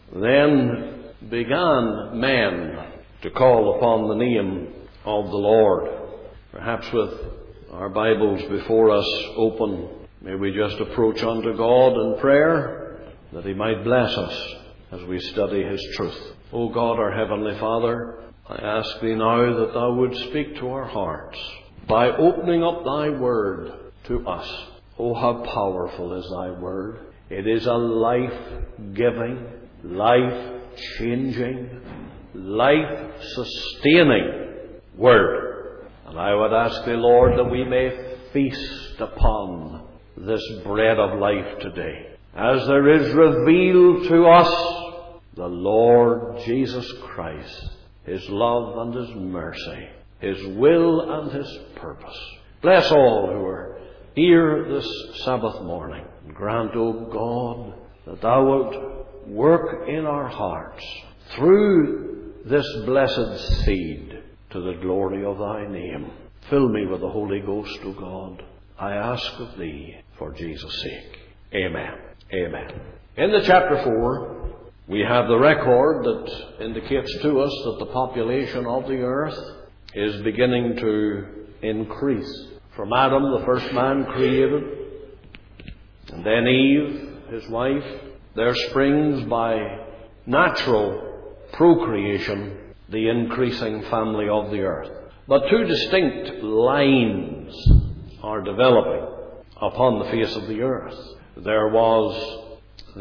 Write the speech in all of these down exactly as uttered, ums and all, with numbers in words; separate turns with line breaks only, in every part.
Then began men to call upon the name of the Lord. Perhaps with our Bibles before us open, may we just approach unto God in prayer that He might bless us as we study His truth. O God, our Heavenly Father, I ask Thee now that Thou would speak to our hearts by opening up Thy Word to us. Oh, how powerful is Thy Word. It is a life-giving, life-changing, life-sustaining Word. And I would ask Thee, Lord, that we may feast upon this bread of life today, as there is revealed to us the Lord Jesus Christ, His love and His mercy, His will and His purpose. Bless all who are here this Sabbath morning. And grant, O God, that Thou wilt work in our hearts through this blessed seed to the glory of Thy name. Fill me with the Holy Ghost, O God, I ask of Thee for Jesus' sake. Amen. Amen. In the chapter four, we have the record that indicates to us that the population of the earth is beginning to increase. From Adam, the first man created, and then Eve, his wife, there springs by natural procreation the increasing family of the earth. But two distinct lines are developing upon the face of the earth. There was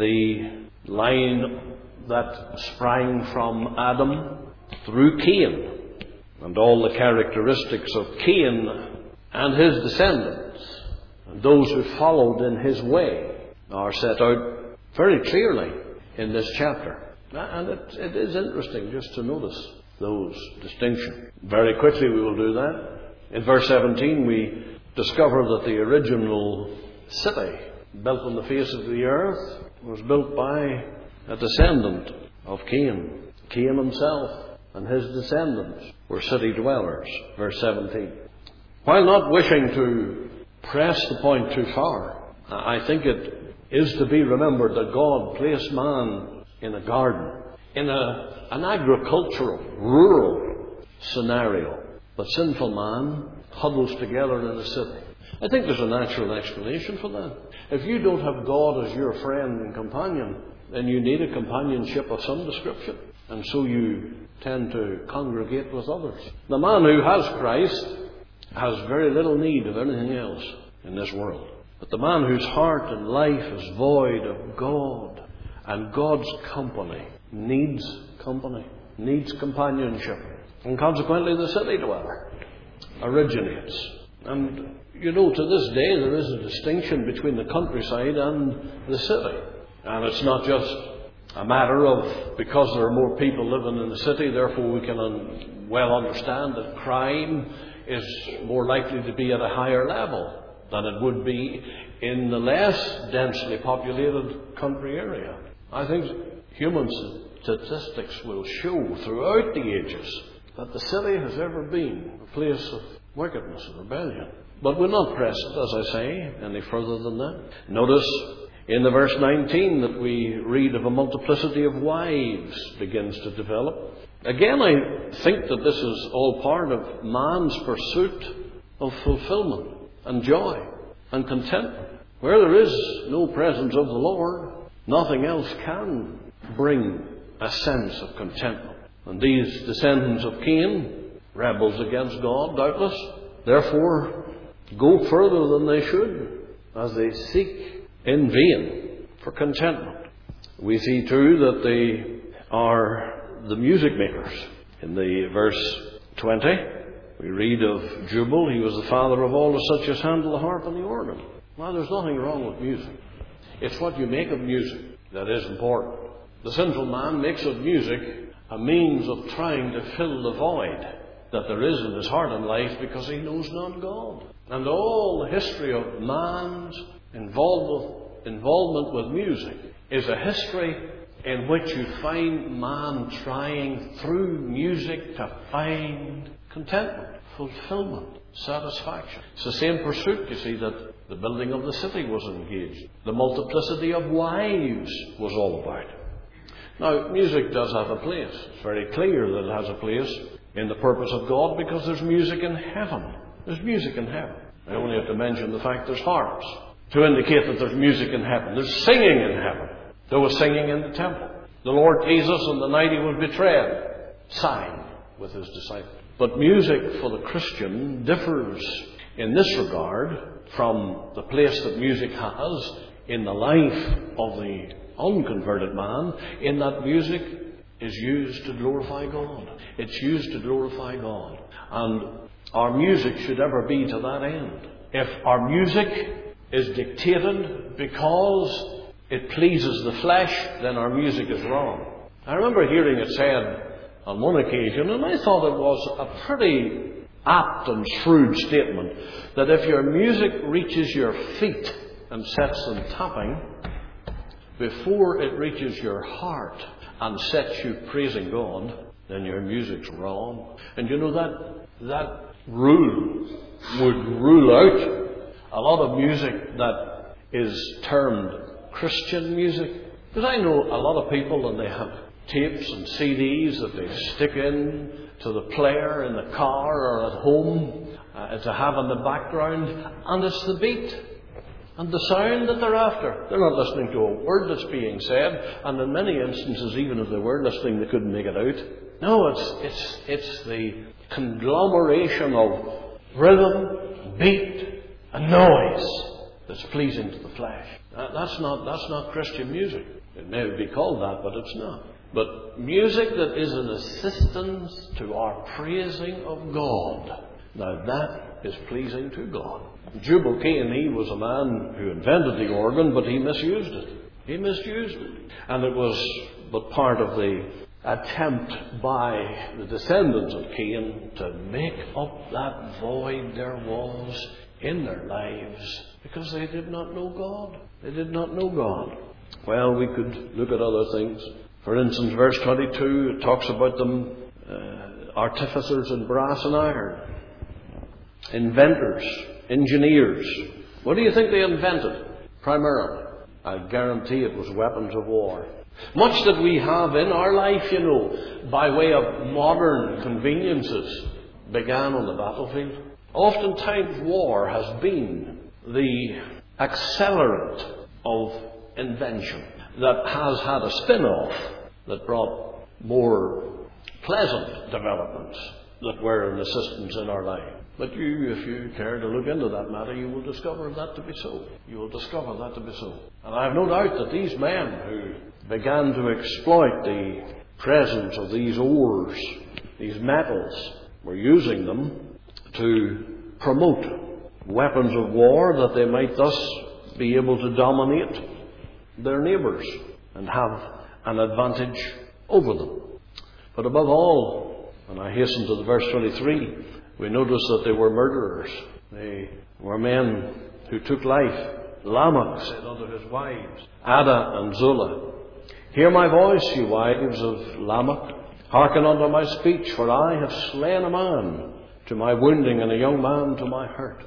the line that sprang from Adam through Cain, and all the characteristics of Cain and his descendants, and those who followed in his way, are set out very clearly in this chapter. And it, it is interesting just to notice those distinctions. Very quickly we will do that. In verse seventeen we discover that the original city built on the face of the earth was built by a descendant of Cain. Cain himself and his descendants were city dwellers. Verse seventeen. While not wishing to press the point too far, I think it is to be remembered that God placed man in a garden, in a, an agricultural, rural scenario. But sinful man huddles together in a city. I think there's a natural explanation for that. If you don't have God as your friend and companion, then you need a companionship of some description. And so you tend to congregate with others. The man who has Christ has very little need of anything else in this world. But the man whose heart and life is void of God and God's company needs company, needs companionship. And consequently the city dweller originates. And you know, to this day there is a distinction between the countryside and the city. And it's not just a matter of because there are more people living in the city, therefore we can un- well understand that crime is more likely to be at a higher level than it would be in the less densely populated country area. I think human statistics will show throughout the ages that the city has ever been a place of wickedness and rebellion. But we'll not press it, as I say, any further than that. Notice in the verse nineteen that we read of a multiplicity of wives begins to develop. Again, I think that this is all part of man's pursuit of fulfillment and joy and contentment. Where there is no presence of the Lord, nothing else can bring a sense of contentment. And these descendants of Cain, rebels against God, doubtless, therefore go further than they should as they seek in vain for contentment. We see too that they are the music makers. In the verse twenty, we read of Jubal. He was the father of all the such as handle the harp and the organ. Well, there's nothing wrong with music. It's what you make of music that is important. The sinful man makes of music a means of trying to fill the void that there is in his heart and life because he knows not God. And all the history of man's involvement, involvement with music is a history in which you find man trying through music to find contentment, fulfillment, satisfaction. It's the same pursuit, you see, that the building of the city was engaged. The multiplicity of wives was all about. Now, music does have a place. It's very clear that it has a place in the purpose of God, because there's music in heaven. There's music in heaven. I only have to mention the fact there's harps to indicate that there's music in heaven. There's singing in heaven. There was singing in the temple. The Lord Jesus, on the night he was betrayed, sang with his disciples. But music for the Christian differs in this regard from the place that music has in the life of the unconverted man, in that music is used to glorify God. It's used to glorify God. And our music should ever be to that end. If our music is dictated because it pleases the flesh, then our music is wrong. I remember hearing it said on one occasion, and I thought it was a pretty apt and shrewd statement, that if your music reaches your feet and sets them tapping, before it reaches your heart and sets you praising God, then your music's wrong. And you know, that that rule would rule out a lot of music that is termed Christian music. Because I know a lot of people, and they have tapes and C Ds that they stick in to the player in the car or at home uh, to have in the background, and it's the beat and the sound that they're after. They're not listening to a word that's being said, and in many instances, even if they were listening, they couldn't make it out. No, it's it's it's the conglomeration of rhythm, beat, and noise that's pleasing to the flesh. That, that's not that's not Christian music. It may be called that, but it's not. But music that is an assistance to our praising of God, now that is pleasing to God. Jubal Cain, he was a man who invented the organ, but he misused it. He misused it. And it was but part of the attempt by the descendants of Cain to make up that void there was in their lives, because they did not know God. They did not know God. Well, we could look at other things. For instance, verse twenty-two, it talks about them uh, artificers in brass and iron, inventors, engineers. What do you think they invented primarily? I guarantee it was weapons of war. Much that we have in our life, you know, by way of modern conveniences, began on the battlefield. Oftentimes war has been the accelerant of invention that has had a spin-off that brought more pleasant developments that were an assistance in our life. But you, if you care to look into that matter, you will discover that to be so. You will discover that to be so. And I have no doubt that these men who began to exploit the presence of these ores, these metals, were using them to promote weapons of war, that they might thus be able to dominate their neighbours and have an advantage over them. But above all, and I hasten to the verse twenty-three, we notice that they were murderers. They were men who took life. Lamech said unto his wives, Ada and Zillah, hear my voice, ye wives of Lamech. Hearken unto my speech, for I have slain a man to my wounding, and a young man to my hurt.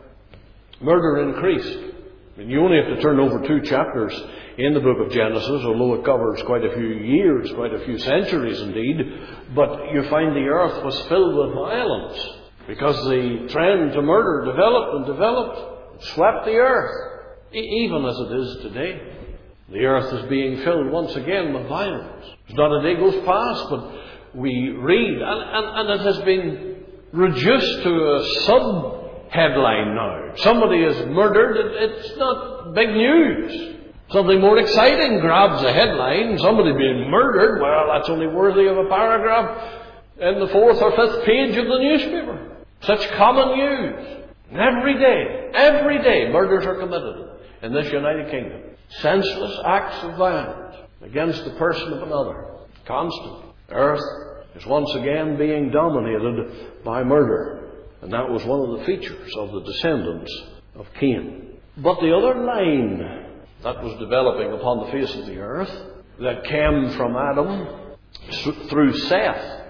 Murder increased. I mean, you only have to turn over two chapters in the book of Genesis, although it covers quite a few years, quite a few centuries indeed, but you find the earth was filled with violence, because the trend to murder developed and developed, swept the earth, e- even as it is today. The earth is being filled once again with violence. There's not a day goes past, but we read, and, and, and it has been reduced to a sub-headline now. Somebody is murdered, it, it's not big news. Something more exciting grabs a headline, somebody being murdered, well, that's only worthy of a paragraph in the fourth or fifth page of the newspaper. Such common news. And every day, every day, murders are committed in this United Kingdom. Senseless acts of violence against the person of another. Constant. Earth is once again being dominated by murder. And that was one of the features of the descendants of Cain. But the other line that was developing upon the face of the earth, that came from Adam through Seth,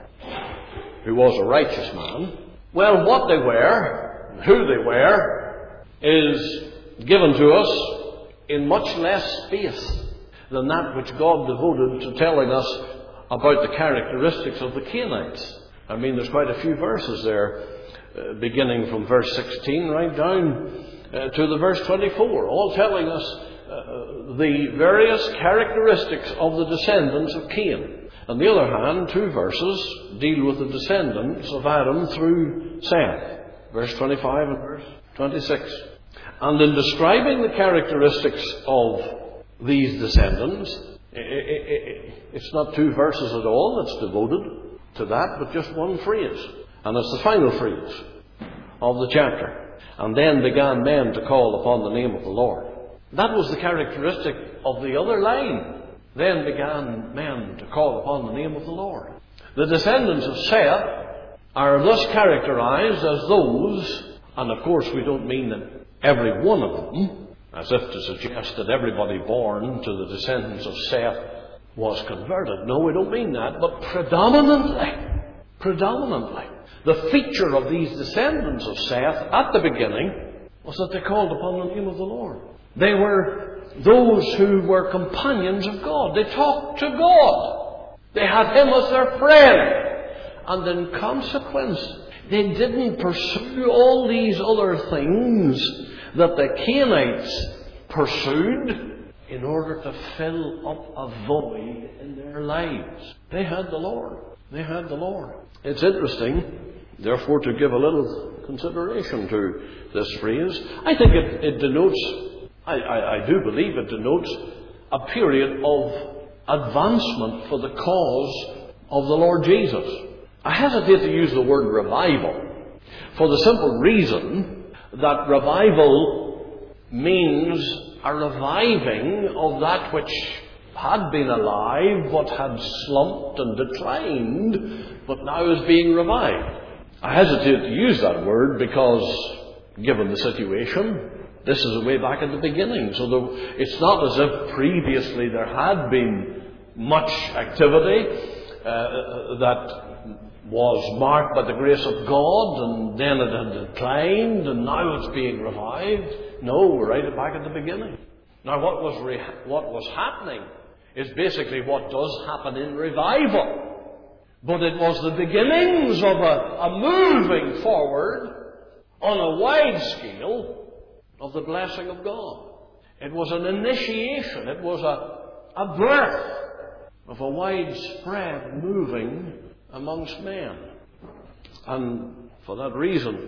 who was a righteous man, well, what they were, and who they were, is given to us in much less space than that which God devoted to telling us about the characteristics of the Canaanites. I mean, there's quite a few verses there, uh, beginning from verse sixteen right down uh, to the verse twenty-four, all telling us uh, the various characteristics of the descendants of Cain. On the other hand, two verses deal with the descendants of Adam through Seth, verse twenty-five and verse twenty-six. And in describing the characteristics of these descendants, it's not two verses at all that's devoted to that, but just one phrase. And it's the final phrase of the chapter. And then began men to call upon the name of the Lord. That was the characteristic of the other line. Then began men to call upon the name of the Lord. The descendants of Seth are thus characterized as those, and of course we don't mean that every one of them, as if to suggest that everybody born to the descendants of Seth was converted. No, we don't mean that, but predominantly, predominantly, the feature of these descendants of Seth at the beginning was that they called upon the name of the Lord. They were those who were companions of God. They talked to God. They had Him as their friend. And in consequence, they didn't pursue all these other things that the Canaanites pursued in order to fill up a void in their lives. They had the Lord. They had the Lord. It's interesting, therefore, to give a little consideration to this phrase. I think it, it denotes, I, I, I do believe it denotes a period of advancement for the cause of the Lord Jesus. I hesitate to use the word revival for the simple reason that revival means a reviving of that which had been alive but had slumped and declined, but now is being revived. I hesitate to use that word because, given the situation, this is way back at the beginning. So the, it's not as if previously there had been much activity uh, that was marked by the grace of God, and then it had declined, and now it's being revived. No, we're right back at the beginning. Now, what was re- what was happening is basically what does happen in revival. But it was the beginnings of a, a moving forward on a wide scale of the blessing of God. It was an initiation. It was a, a birth of a widespread moving amongst men. And for that reason,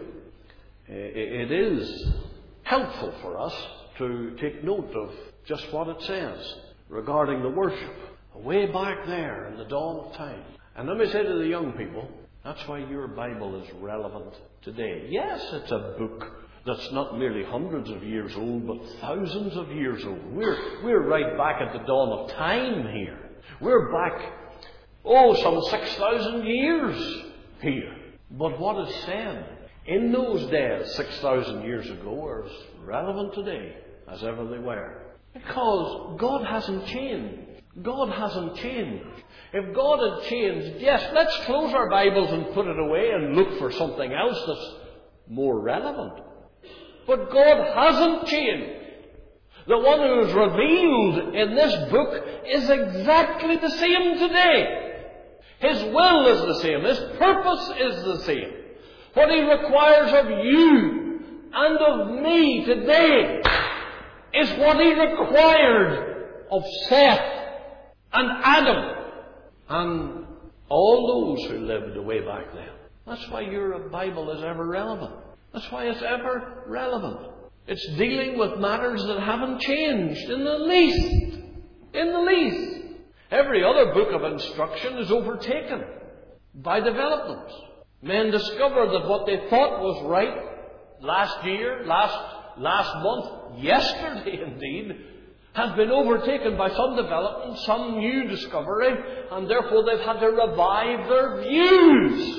it is helpful for us to take note of just what it says regarding the worship way back there in the dawn of time. And let me say to the young people, that's why your Bible is relevant today. Yes, it's a book that's not merely hundreds of years old, but thousands of years old. We're, we're right back at the dawn of time here. We're back, oh, some six thousand years here. But what is said in those days, six thousand years ago, are as relevant today as ever they were. Because God hasn't changed. God hasn't changed. If God had changed, yes, let's close our Bibles and put it away and look for something else that's more relevant. But God hasn't changed. The one who is revealed in this book is exactly the same today. His will is the same. His purpose is the same. What He requires of you and of me today is what He required of Seth and Adam and all those who lived way back then. That's why your Bible is ever relevant. That's why it's ever relevant. It's dealing with matters that haven't changed in the least. In the least. Every other book of instruction is overtaken by developments. Men discover that what they thought was right last year, last, last month, yesterday indeed, has been overtaken by some development, some new discovery, and therefore they've had to revive their views.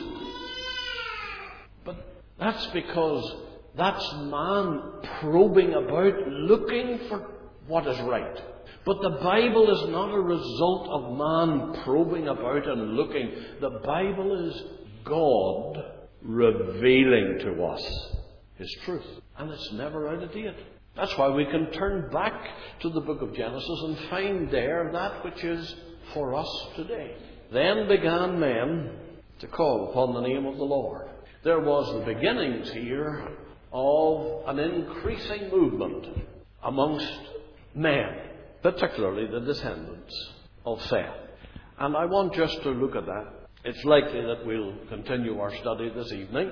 But that's because that's man probing about, looking for what is right. But the Bible is not a result of man probing about and looking. The Bible is God revealing to us His truth. And it's never out of date. That's why we can turn back to the book of Genesis and find there that which is for us today. Then began men to call upon the name of the Lord. There was the beginnings here of an increasing movement amongst men, particularly the descendants of Seth. And I want just to look at that. It's likely that we'll continue our study this evening.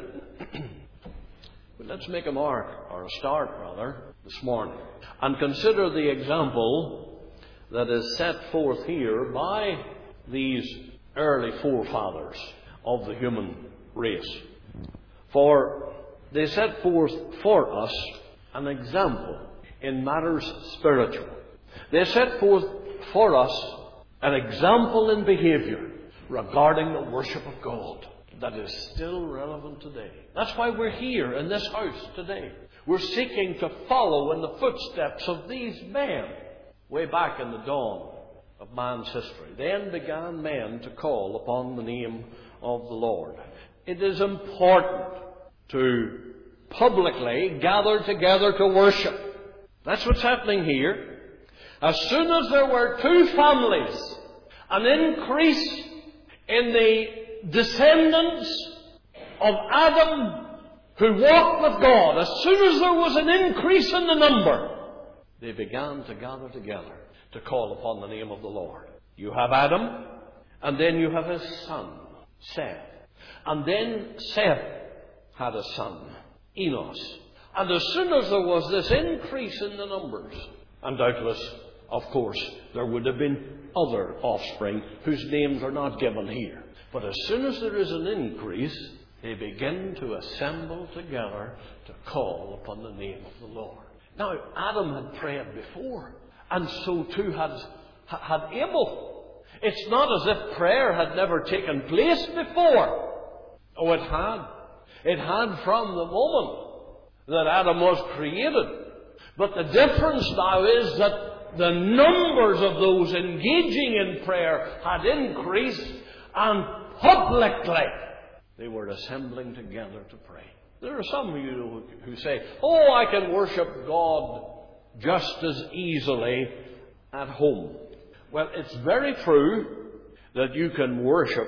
But let's make a mark, or a start rather, this morning, and consider the example that is set forth here by these early forefathers of the human race. For they set forth for us an example in matters spiritual. They set forth for us an example in behavior regarding the worship of God that is still relevant today. That's why we're here in this house today. We're seeking to follow in the footsteps of these men way back in the dawn of man's history. Then began men to call upon the name of the Lord. It is important to publicly gather together to worship. That's what's happening here. As soon as there were two families, an increase in the descendants of Adam who walked with God, as soon as there was an increase in the number, they began to gather together to call upon the name of the Lord. You have Adam, and then you have his son, Seth. And then Seth had a son, Enos. And as soon as there was this increase in the numbers, and doubtless, of course, there would have been other offspring whose names are not given here. But as soon as there is an increase, they begin to assemble together to call upon the name of the Lord. Now, Adam had prayed before, and so too had, had Abel. It's not as if prayer had never taken place before. Oh, it had. It had from the moment that Adam was created. But the difference now is that the numbers of those engaging in prayer had increased, and publicly they were assembling together to pray. There are some of you who say, oh, I can worship God just as easily at home. Well, it's very true that you can worship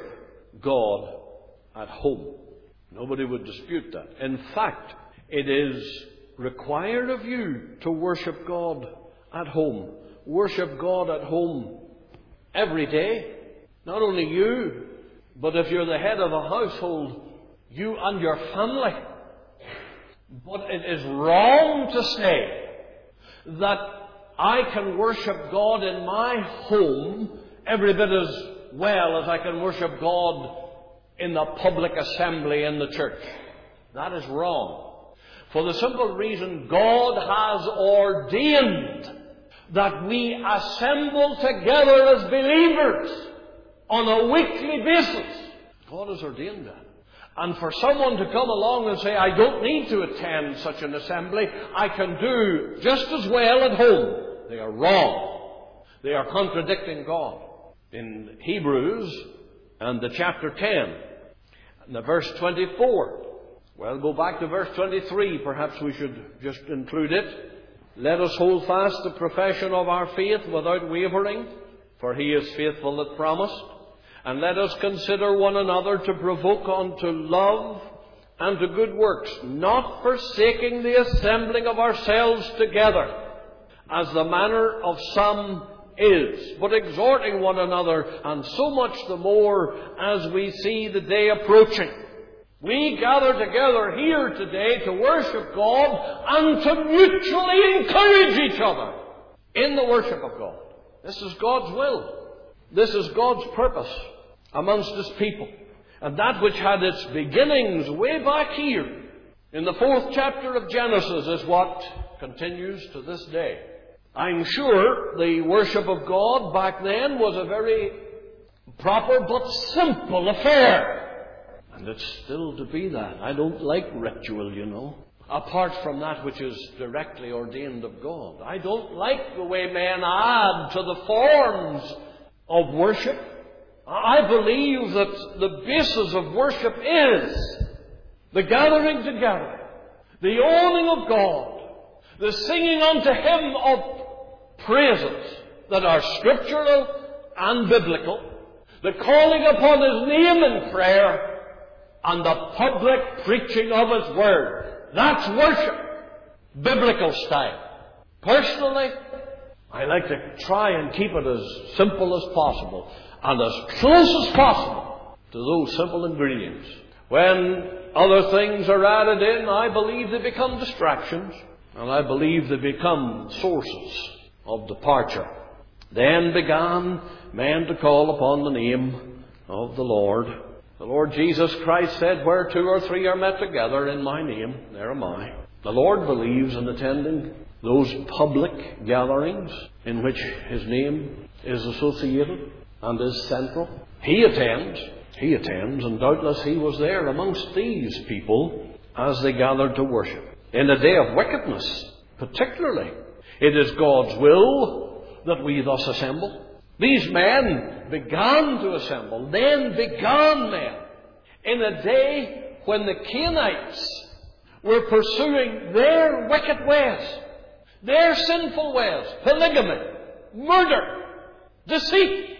God at home. Nobody would dispute that. In fact, it is required of you to worship God at home. Worship God at home every day. Not only you, but if you're the head of a household, you and your family. But it is wrong to say that I can worship God in my home every bit as well as I can worship God in the public assembly in the church. That is wrong. For the simple reason God has ordained that we assemble together as believers on a weekly basis. God has ordained that. And for someone to come along and say, I don't need to attend such an assembly, I can do just as well at home, they are wrong. They are contradicting God. In Hebrews and the chapter ten, and the verse twenty-four, well, go back to verse twenty-three, perhaps we should just include it. Let us hold fast the profession of our faith without wavering, for he is faithful that promised. And let us consider one another to provoke unto love and to good works, not forsaking the assembling of ourselves together, as the manner of some is, but exhorting one another, and so much the more as we see the day approaching. We gather together here today to worship God and to mutually encourage each other in the worship of God. This is God's will. This is God's purpose amongst His people. And that which had its beginnings way back here in the fourth chapter of Genesis is what continues to this day. I'm sure the worship of God back then was a very proper but simple affair. And it's still to be that. I don't like ritual, you know, apart from that which is directly ordained of God. I don't like the way men add to the forms of worship. I believe that the basis of worship is the gathering together, the owning of God, the singing unto Him of praises that are scriptural and biblical, the calling upon His name in prayer, and the public preaching of His Word. That's worship. Biblical style. Personally, I like to try and keep it as simple as possible and as close as possible to those simple ingredients. When other things are added in, I believe they become distractions, and I believe they become sources of departure. Then began men to call upon the name of the Lord. The Lord Jesus Christ said, where two or three are met together in my name, there am I. The Lord believes in attending those public gatherings in which His name is associated and is central. He attends, He attends, and doubtless He was there amongst these people as they gathered to worship. In a day of wickedness, particularly, it is God's will that we thus assemble. These men began to assemble, then began men, in a day when the Canaanites were pursuing their wicked ways, their sinful ways, polygamy, murder, deceit,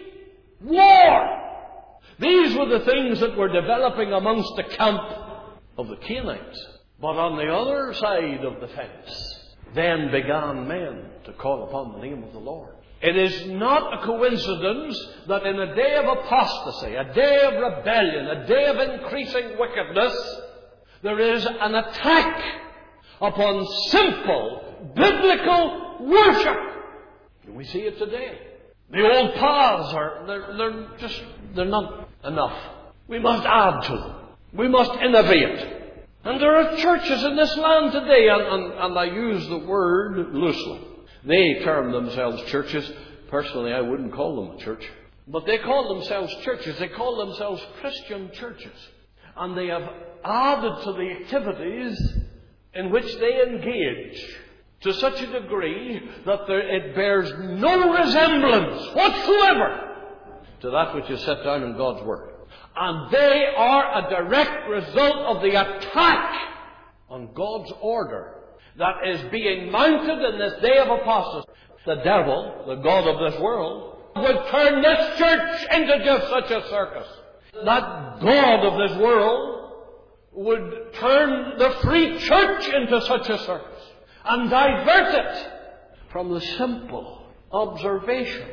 war. These were the things that were developing amongst the camp of the Canaanites. But on the other side of the fence, then began men to call upon the name of the Lord. It is not a coincidence that in a day of apostasy, a day of rebellion, a day of increasing wickedness, there is an attack upon simple biblical worship. And we see it today. The old paths are, they're, they're just, they're not enough. We must add to them. We must innovate. And there are churches in this land today, and, and, and I use the word loosely. They term themselves churches. Personally, I wouldn't call them a church. But they call themselves churches. They call themselves Christian churches. And they have added to the activities in which they engage to such a degree that there, it bears no resemblance whatsoever to that which is set down in God's Word. And they are a direct result of the attack on God's order that is being mounted in this day of apostasy. The devil, the god of this world, would turn this church into just such a circus. That god of this world would turn the free church into such a circus and divert it from the simple observation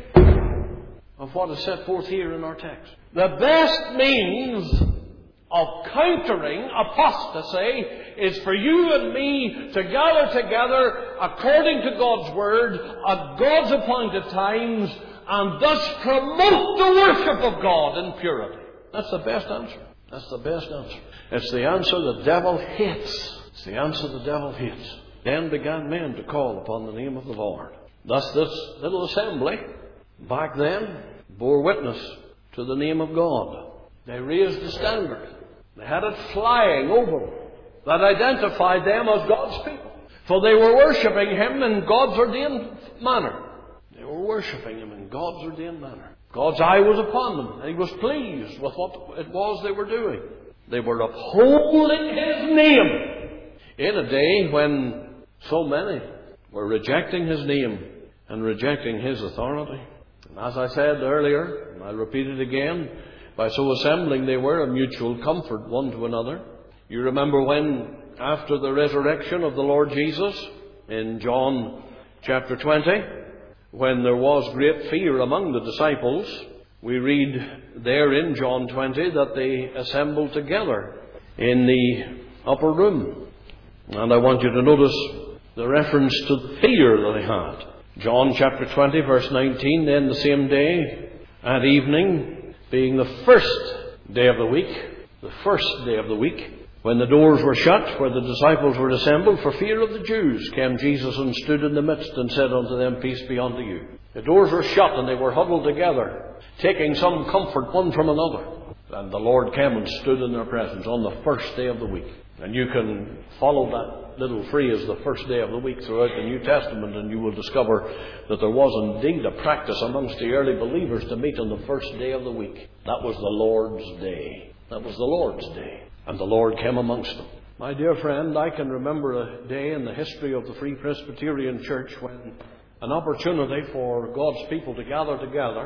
of what is set forth here in our text. The best means of countering apostasy is for you and me to gather together according to God's Word at God's appointed times and thus promote the worship of God in purity. That's the best answer. That's the best answer. It's the answer the devil hates. It's the answer the devil hates. Then began men to call upon the name of the Lord. Thus this little assembly back then bore witness to the name of God. They raised the standard. They had it flying over them that identified them as God's people. For they were worshipping Him in God's ordained manner. They were worshipping Him in God's ordained manner. God's eye was upon them, and He was pleased with what it was they were doing. They were upholding His name in a day when so many were rejecting His name and rejecting His authority. And as I said earlier, and I'll repeat it again, by so assembling they were a mutual comfort one to another. You remember when, after the resurrection of the Lord Jesus, in John chapter twenty, when there was great fear among the disciples, we read there in John twenty that they assembled together in the upper room. And I want you to notice the reference to the fear that they had. John chapter twenty, verse nineteen, then the same day at evening, being the first day of the week, the first day of the week, when the doors were shut, where the disciples were assembled, for fear of the Jews, came Jesus and stood in the midst and said unto them, peace be unto you. The doors were shut and they were huddled together, taking some comfort one from another. And the Lord came and stood in their presence on the first day of the week. And you can follow that little phrase, the first day of the week, throughout the New Testament, and you will discover that there was indeed a practice amongst the early believers to meet on the first day of the week. That was the Lord's day. That was the Lord's day. And the Lord came amongst them. My dear friend, I can remember a day in the history of the Free Presbyterian Church when an opportunity for God's people to gather together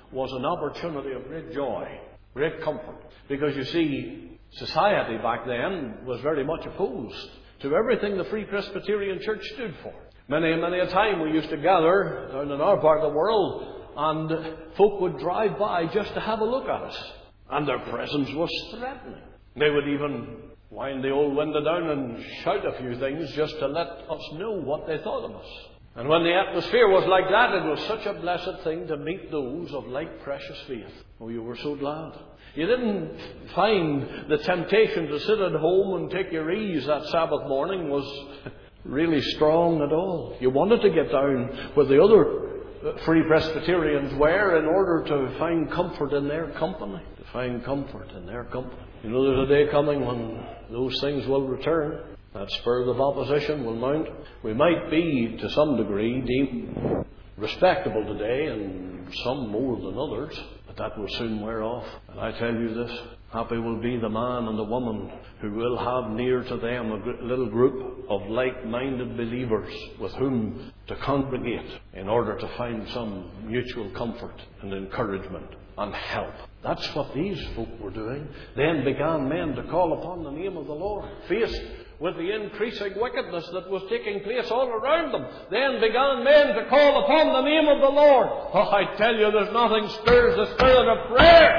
was an opportunity of great joy, great comfort. Because you see, society back then was very much opposed to everything the Free Presbyterian Church stood for. Many and many a time we used to gather down in our part of the world, and folk would drive by just to have a look at us. And their presence was threatening. They would even wind the old window down and shout a few things just to let us know what they thought of us. And when the atmosphere was like that, it was such a blessed thing to meet those of like precious faith. Oh, you were so glad. You didn't find the temptation to sit at home and take your ease that Sabbath morning was really strong at all. You wanted to get down where the other Free Presbyterians were in order to find comfort in their company. To find comfort in their company. You know, there's a day coming when those things will return. That spirit of opposition will mount. We might be, to some degree, deemed respectable today, and some more than others, but that will soon wear off. And I tell you this, happy will be the man and the woman who will have near to them a little group of like-minded believers with whom to congregate in order to find some mutual comfort and encouragement and help. That's what these folk were doing. Then began men to call upon the name of the Lord, faced with the increasing wickedness that was taking place all around them. Then began men to call upon the name of the Lord. Oh, I tell you, there's nothing stirs the spirit of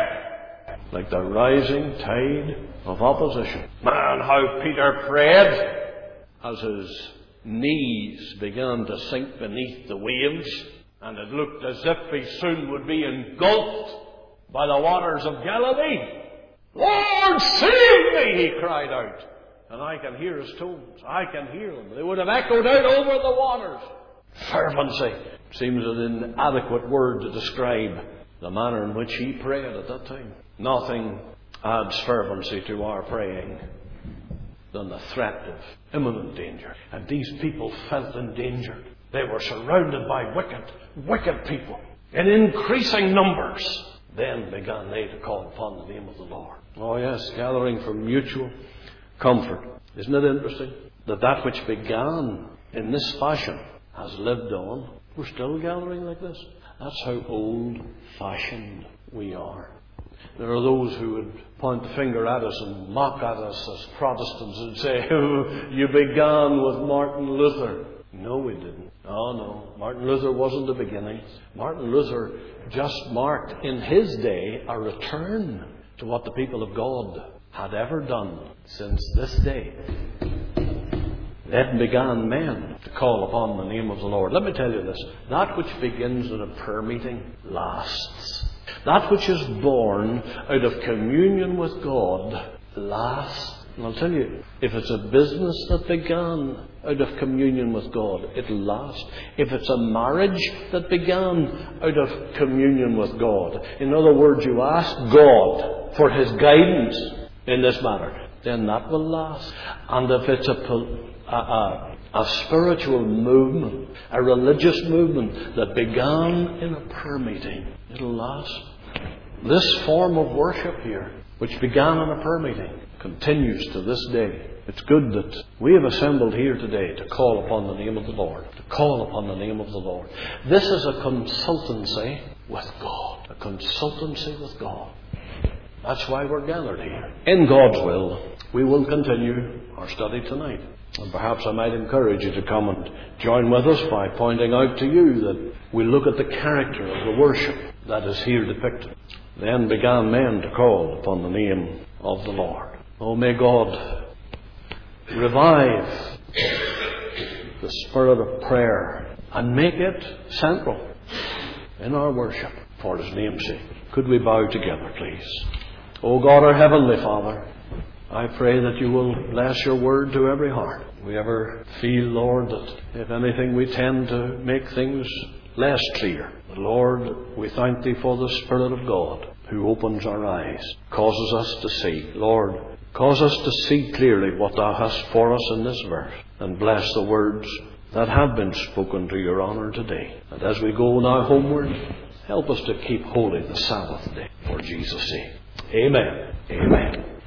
prayer like the rising tide of opposition. Man, how Peter prayed as his knees began to sink beneath the waves, and it looked as if he soon would be engulfed by the waters of Galilee. Lord, save me, he cried out. And I can hear his tones. I can hear them. They would have echoed out over the waters. Fervency seems an inadequate word to describe the manner in which he prayed at that time. Nothing adds fervency to our praying than the threat of imminent danger. And these people felt endangered. They were surrounded by wicked, wicked people in increasing numbers. Then began they to call upon the name of the Lord. Oh yes, gathering for mutual comfort. Isn't it interesting that that which began in this fashion has lived on? We're still gathering like this. That's how old-fashioned we are. There are those who would point the finger at us and mock at us as Protestants and say, oh, you began with Martin Luther. No, we didn't. Oh, no. Martin Luther wasn't the beginning. Martin Luther just marked in his day a return to what the people of God had ever done since this day. Then began men to call upon the name of the Lord. Let me tell you this. That which begins in a prayer meeting lasts. That which is born out of communion with God lasts. And I'll tell you, if it's a business that began out of communion with God, it'll last. If it's a marriage that began out of communion with God, in other words, you ask God for His guidance in this matter, then that will last. And if it's a, a, a, a spiritual movement, a religious movement that began in a prayer meeting, it'll last. This form of worship here, which began in a prayer meeting, continues to this day. It's good that we have assembled here today to call upon the name of the Lord. To call upon the name of the Lord. This is a consultancy with God. A consultancy with God. That's why we're gathered here. In God's will, we will continue our study tonight. And perhaps I might encourage you to come and join with us by pointing out to you that we look at the character of the worship that is here depicted. Then began men to call upon the name of the Lord. Oh, may God revive the spirit of prayer and make it central in our worship for His name's sake. Could we bow together, please? Oh God, our Heavenly Father, I pray that you will bless your word to every heart. We ever feel, Lord, that if anything we tend to make things less clear. But Lord, we thank Thee for the Spirit of God who opens our eyes, causes us to see. Lord, cause us to see clearly what Thou hast for us in this verse, and bless the words that have been spoken to your honour today. And as we go now homeward, help us to keep holy the Sabbath day for Jesus' sake. Amen. Amen.